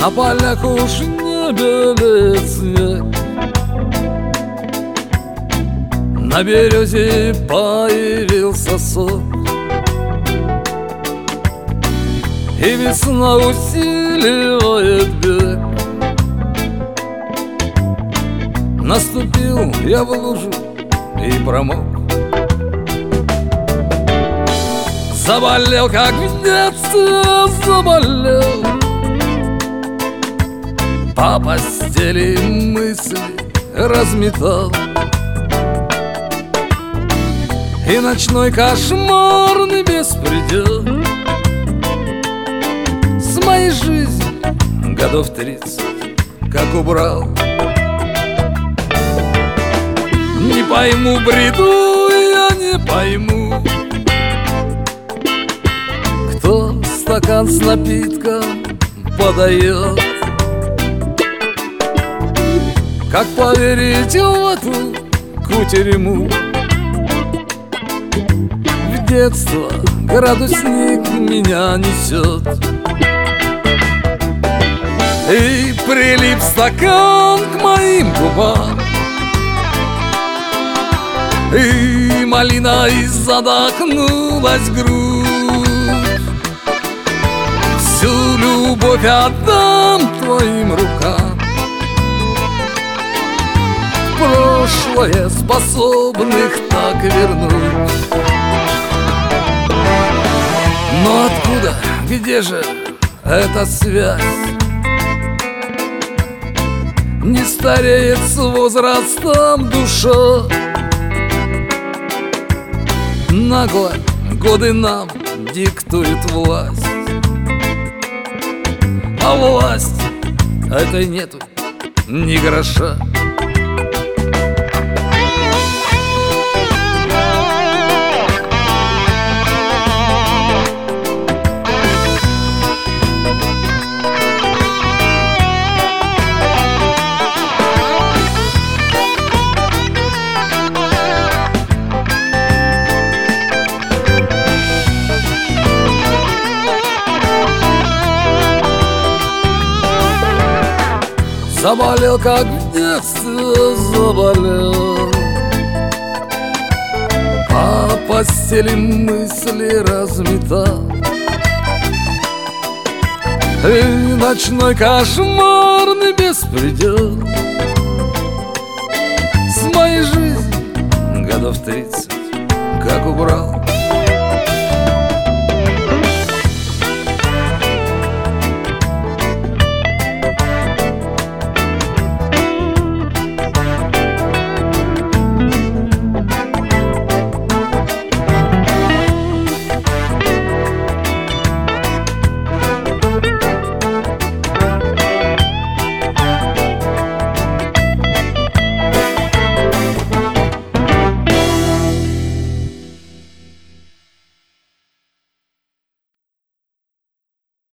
На полях уж не белеет снег, на березе появился сок, и весна усиливает бег. Наступил я в лужу и промок, заболел, как в детстве заболел. По постели мысли разметал, и ночной кошмарный беспредел с моей жизни годов 30 как убрал. Не пойму, бреду я, не пойму, кто стакан с напитком подает. Как поверить в эту кутерьму? В детство градусник меня несет, и прилип стакан к моим губам, и малиной задохнулась грудь. Всю любовь отдам твоим рукам, прошлое способных так вернуть. Но откуда, где же эта связь? Не стареет с возрастом душа, нагло годы нам диктует власть, а власть этой нету ни гроша. Заболел, как в детстве заболел, по постели мысли разметал, и ночной кошмарный беспредел